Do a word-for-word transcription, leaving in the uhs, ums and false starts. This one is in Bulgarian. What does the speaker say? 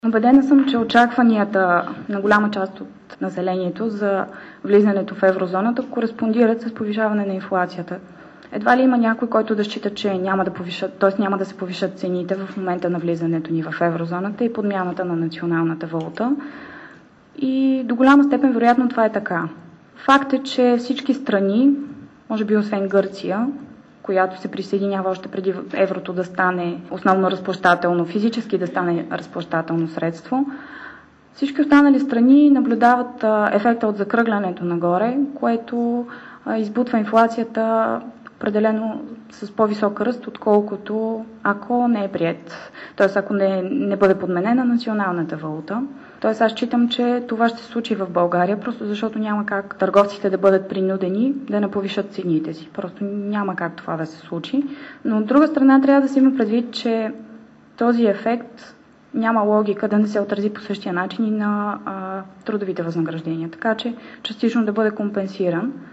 Убедена съм, че очакванията на голяма част от населението за влизането в еврозоната кореспондират с повишаване на инфлацията. Едва ли има някой, който да счита, че няма да повишат, т.е. няма да се повишат цените в момента на влизането ни в еврозоната и подмяната на националната валута. И до голяма степен, вероятно, това е така. Факт е, че всички страни, може би освен Гърция, която се присъединява още преди еврото да стане основно разплащателно, физически да стане разплащателно средство, всички останали страни наблюдават ефекта от закръглянето нагоре, което избутва инфлацията определено с по-висок ръст, отколкото ако не е приет. Т.е. ако не, не бъде подменена националната валута. Т.е. аз считам, че това ще се случи в България, просто защото няма как търговците да бъдат принудени да не повишат цените си. Просто няма как това да се случи. Но от друга страна трябва да се има предвид, че този ефект няма логика да не се отрази по същия начин и на а, трудовите възнаграждения. Така че частично да бъде компенсиран.